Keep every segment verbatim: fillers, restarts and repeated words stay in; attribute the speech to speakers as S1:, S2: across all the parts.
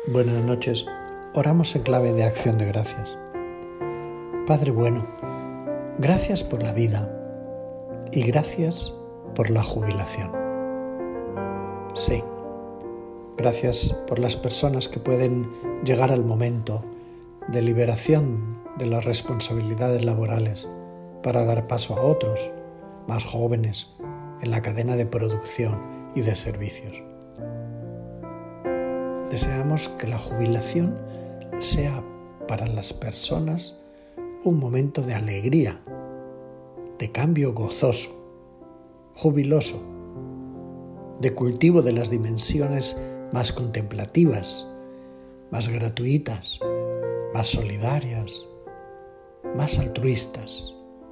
S1: Buenas noches. Oramos en clave de acción de gracias. Padre bueno, gracias por la vida y gracias por la jubilación. Sí, gracias por las personas que pueden llegar al momento de liberación de las responsabilidades laborales para dar paso a otros, más jóvenes, en la cadena de producción y de servicios. Deseamos que la jubilación sea para las personas un momento de alegría, de cambio gozoso, jubiloso, de cultivo de las dimensiones más contemplativas, más gratuitas, más solidarias, más altruistas.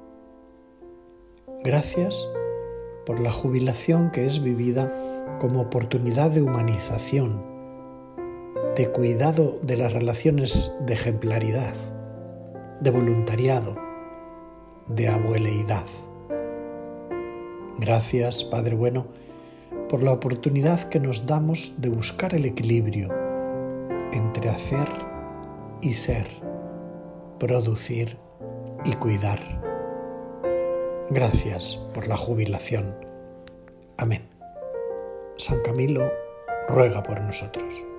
S1: Gracias por la jubilación que es vivida como oportunidad de humanización, de cuidado de las relaciones de ejemplaridad, de voluntariado, de abueleidad. Gracias, Padre bueno, por la oportunidad que nos damos de buscar el equilibrio entre hacer y ser, producir y cuidar. Gracias por la jubilación. Amén. San Camilo ruega por nosotros.